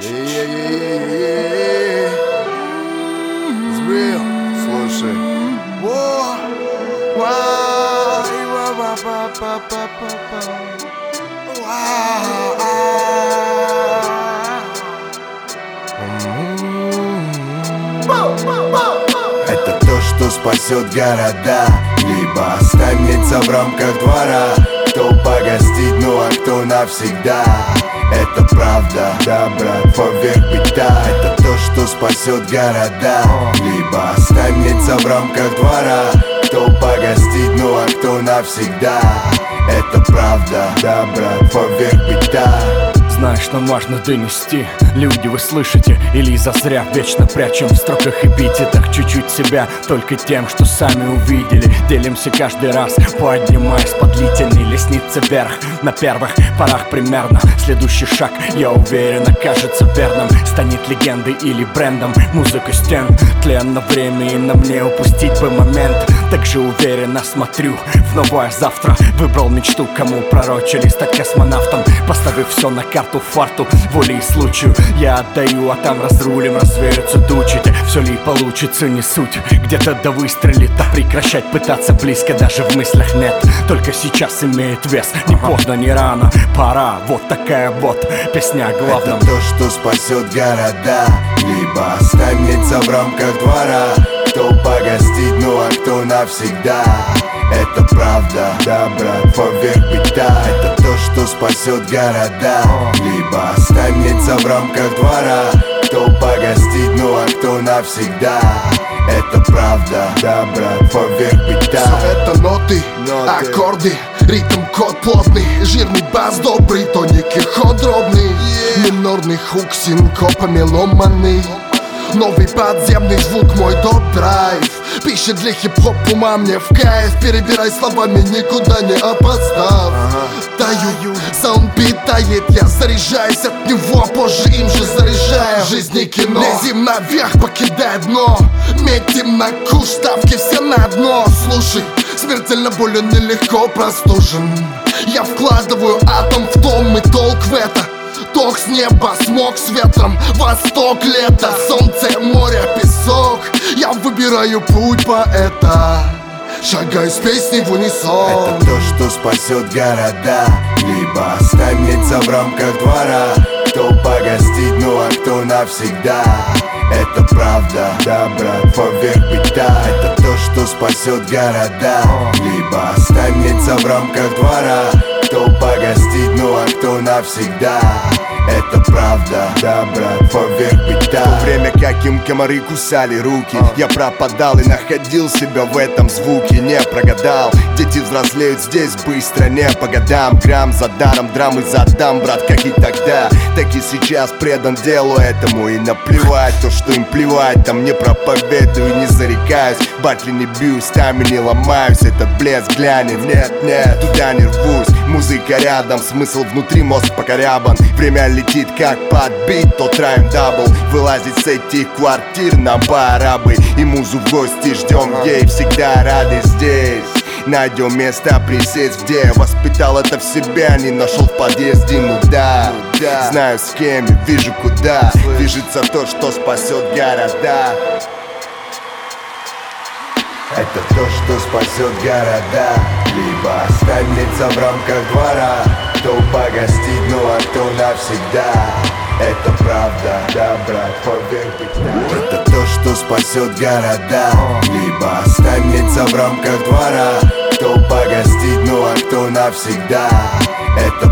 Сбрил, слушай. Это то, что спасет города, либо останется в рамках двора. Кто погостит, ну а кто навсегда. Это правда, да, брат, поверь, быть так. Это то, что спасет города, либо останется в рамках двора. Кто погостит, ну а кто навсегда. Это правда, да, брат, поверь, быть так. Знаешь, нам важно донести. Люди, вы слышите? Или зазря вечно прячем в строках эпитетах чуть-чуть себя, только тем, что сами увидели. Делимся каждый раз, поднимаясь по длительной лестнице вверх. На первых порах примерно следующий шаг, я уверен, окажется верным. Станет легендой или брендом. Музыка стен, тленно время, и на мне упустить бы момент. Также уверенно смотрю в новое завтра. Выбрал мечту, кому пророчили стать космонавтом. Поставив все на карту фарту, воле и случаю я отдаю, а там разрулим, развеются тучи. Все ли получится, не суть. Где-то да выстрелит, а прекращать пытаться близко даже в мыслях нет. Только сейчас имеет вес, не поздно, не рано, пора. Вот такая вот песня о главном. Это то, что спасет города, либо останется в рамках двора. Кто погостит, ну а кто навсегда. Это правда, да, брат, поверь, быть так. Это то, что спасет города, либо останется в рамках двора. Кто погостит, ну а кто навсегда. Это правда, да, брат, поверь, быть так. Все это ноты, аккорды, ритм, код плотный, жирный бас добрый, тоники, ход дробный, минорный хук, синкопами ломаный. Новый подземный звук, мой доп-драйв. Пища для хип-хоп, ума мне в кайф. Перебирай словами, никуда не опоздав. Таю, саунд питает, я заряжаюсь от него, позже им же заряжаю. Жизнь не кино, лезем наверх, покидай дно. Метим на куш, ставки все на дно. Слушай, смертельно болен, нелегко простужен. Я вкладываю атом в том и толк в это. Ток с неба, смог с ветром, восток, лето, солнце, море, песок. Я выбираю путь поэта, шагаю с песней в унисон. Это то, что спасет города, либо останется в рамках двора. Кто погостит, ну а кто навсегда. Это правда, да, брат, поверь, быть так. Это то, что спасет города, либо останется в рамках двора. Кто погостит, ну а кто навсегда. Это правда, да, брат, поверь, быть так. В то время как им комары кусали руки, я пропадал и находил себя в этом звуке. Не прогадал, дети взрослеют здесь быстро, не по годам. Грамм за даром, драмы задам, брат, как и тогда, так и сейчас предан делу этому. И наплевать то, что им плевать, там не проповедую, не зарекаюсь. Батли не бью, стами не ломаюсь, этот блеск глянет. Нет, нет, туда не рвусь, музыка рядом, смысл внутри, мозг покорябан. Время летит как подбит, тот райм дабл. Вылазить с этих квартир нам пора бы. И музу в гости ждем, ей всегда рады здесь. Найдем место присесть, где я воспитал это в себя, не нашел в подъезде, ну да. Знаю с кем и вижу куда движется то, что спасет города. Это то, что спасет города, либо останется в рамках двора. Кто погостит, ну а кто навсегда. Это правда, да, брат, поверь, быть так. Это то, что спасет города, либо останется в рамках двора. Кто погостит, ну а кто навсегда. Это